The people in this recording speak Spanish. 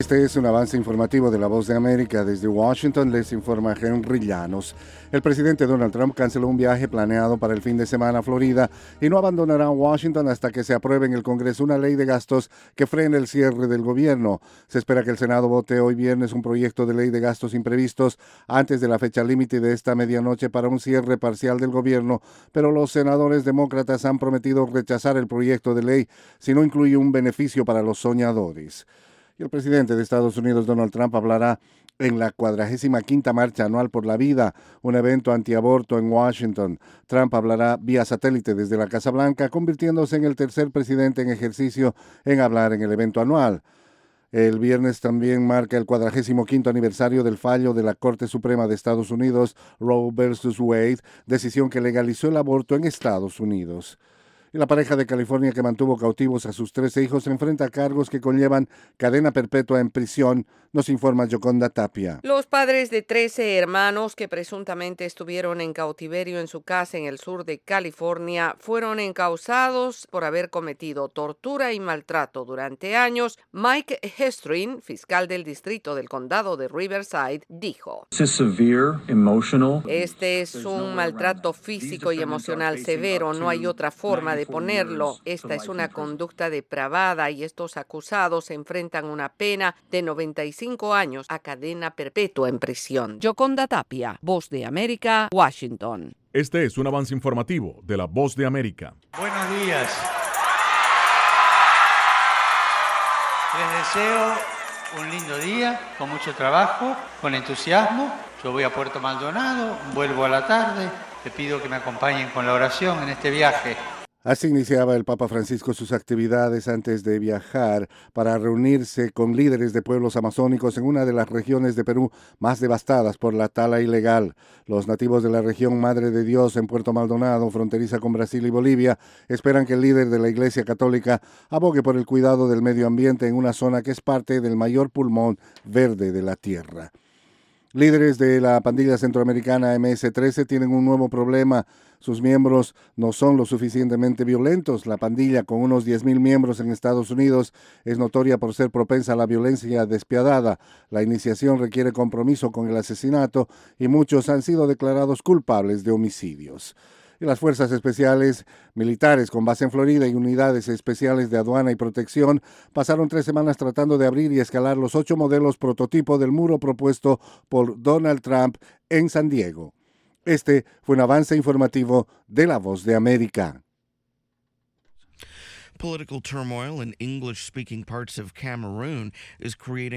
Este es un avance informativo de La Voz de América. Desde Washington les informa Henry Llanos. El presidente Donald Trump canceló un viaje planeado para el fin de semana a Florida y no abandonará Washington hasta que se apruebe en el Congreso una ley de gastos que frene el cierre del gobierno. Se espera que el Senado vote hoy viernes un proyecto de ley de gastos imprevistos antes de la fecha límite de esta medianoche para un cierre parcial del gobierno, pero los senadores demócratas han prometido rechazar el proyecto de ley si no incluye un beneficio para los soñadores. El presidente de Estados Unidos, Donald Trump, hablará en la 45ª Marcha Anual por la Vida, un evento antiaborto en Washington. Trump hablará vía satélite desde la Casa Blanca, convirtiéndose en el tercer presidente en ejercicio en hablar en el evento anual. El viernes también marca el 45º aniversario del fallo de la Corte Suprema de Estados Unidos, Roe versus Wade, decisión que legalizó el aborto en Estados Unidos. Y la pareja de California que mantuvo cautivos a sus 13 hijos enfrenta cargos que conllevan cadena perpetua en prisión, nos informa Yoconda Tapia. Los padres de 13 hermanos que presuntamente estuvieron en cautiverio en su casa en el sur de California fueron encausados por haber cometido tortura y maltrato durante años. Mike Hestrin, fiscal del distrito del condado de Riverside, dijo: "Este es un maltrato físico y emocional severo, no hay otra forma de ponerlo. Esta es una conducta depravada y estos acusados enfrentan una pena de 95 años a cadena perpetua en prisión". Yoconda Tapia, Voz de América, Washington. Este es un avance informativo de La Voz de América. Buenos días. Les deseo un lindo día, con mucho trabajo, con entusiasmo. Yo voy a Puerto Maldonado, vuelvo a la tarde. Te pido que me acompañen con la oración en este viaje. Así iniciaba el Papa Francisco sus actividades antes de viajar para reunirse con líderes de pueblos amazónicos en una de las regiones de Perú más devastadas por la tala ilegal. Los nativos de la región Madre de Dios en Puerto Maldonado, fronteriza con Brasil y Bolivia, esperan que el líder de la Iglesia Católica abogue por el cuidado del medio ambiente en una zona que es parte del mayor pulmón verde de la tierra. Líderes de la pandilla centroamericana MS-13 tienen un nuevo problema. Sus miembros no son lo suficientemente violentos. La pandilla, con unos 10,000 miembros en Estados Unidos, es notoria por ser propensa a la violencia despiadada. La iniciación requiere compromiso con el asesinato y muchos han sido declarados culpables de homicidios. Y las fuerzas especiales militares con base en Florida y unidades especiales de aduana y protección pasaron 3 semanas tratando de abrir y escalar los 8 modelos prototipo del muro propuesto por Donald Trump en San Diego. Este fue un avance informativo de La Voz de América. Political turmoil in English-speaking parts of Cameroon is creating